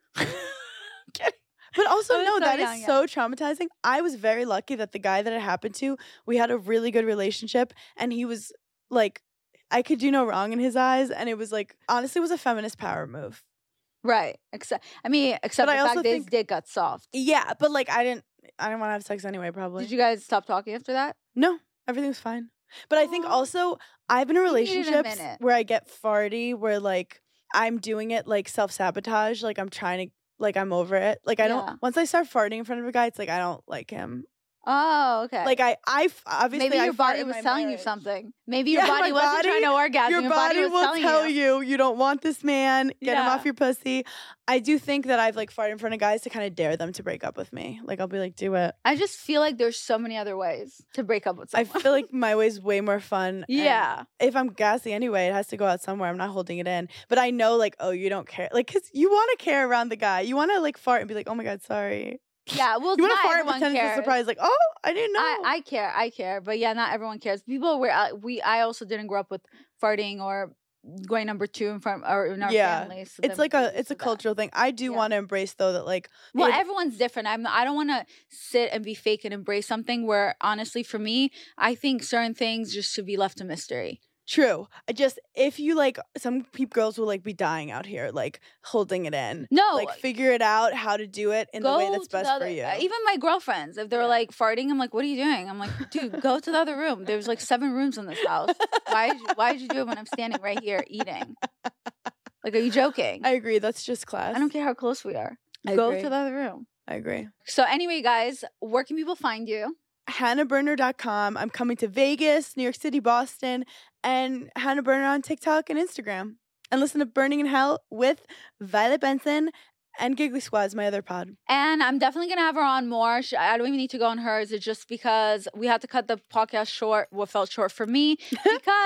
But also, I was no, so that young, is yeah. so traumatizing. I was very lucky that the guy that it happened to, we had a really good relationship, and he was like, I could do no wrong in his eyes, and it was like, honestly, it was a feminist power move. Right. Except the I fact also that his think- dick got soft. Yeah, but like, I didn't want to have sex anyway, probably. Did you guys stop talking after that? No, everything was fine. But I think Aw. also, I've been in You needed a relationships minute. where I get farty, where like, I'm doing it like self-sabotage, like I'm trying to, like I'm over it. Like I Yeah. don't, once I start farting in front of a guy, it's like, I don't like him. Oh, okay. Like obviously maybe I your fart body in was my telling you marriage. something. Maybe your Yeah, body my wasn't trying to orgasm. Your body was will telling tell you don't want this man. Get him Yeah. off your pussy. I do think that I've like farted in front of guys to kind of dare them to break up with me. Like I'll be like, do it. I just feel like there's so many other ways to break up with I someone. feel like my way's way more fun. and Yeah. if I'm gassy anyway, it has to go out somewhere. I'm not holding it in. But I know like, oh, you don't care. Like, cause you want to care around the guy. You want to like fart and be like, oh my God, sorry. Yeah, well, You want not to fart and everyone pretend it's cares. a surprise. Like, oh, I didn't know. I care, but yeah, not everyone cares. People were I also didn't grow up with farting or going number 2 in front or in our Yeah. family. So It's then like we're a used it's to a that. cultural thing. I do Yeah. want to embrace though that like Well, if- everyone's different. I don't want to sit and be fake and embrace something where honestly, for me, I think certain things just should be left a mystery. True. I just if you like some girls will like be dying out here like holding it in. No, Like figure it out how to do it in the way that's to the best for other- you. Even my girlfriends, if they're like farting, I'm like, "What are you doing?" I'm like, "Dude, go to the other room. There's like 7 rooms in this house. Why did you do it when I'm standing right here eating? Like, are you joking? I agree. That's just class. I don't care how close we are. I Go agree. to the other room." I agree. So anyway, guys, where can people find you? HannahBurner.com. I'm coming to Vegas, New York City, Boston, and Hannah Burner on TikTok and Instagram. And listen to Burning in Hell with Violet Benson and Giggly Squad's my other pod. And I'm definitely going to have her on more. I don't even need to go on hers. It's just because we had to cut the podcast short, what felt short for me, because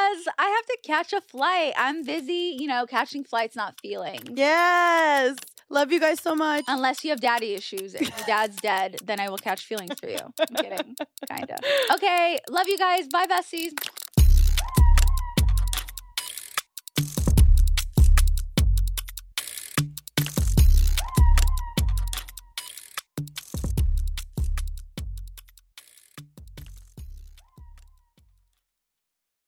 I have to catch a flight. I'm busy, catching flights, not feeling. Yes. Love you guys so much. Unless you have daddy issues. If your dad's dead, then I will catch feelings for you. I'm kidding. Kind of. Okay. Love you guys. Bye, besties.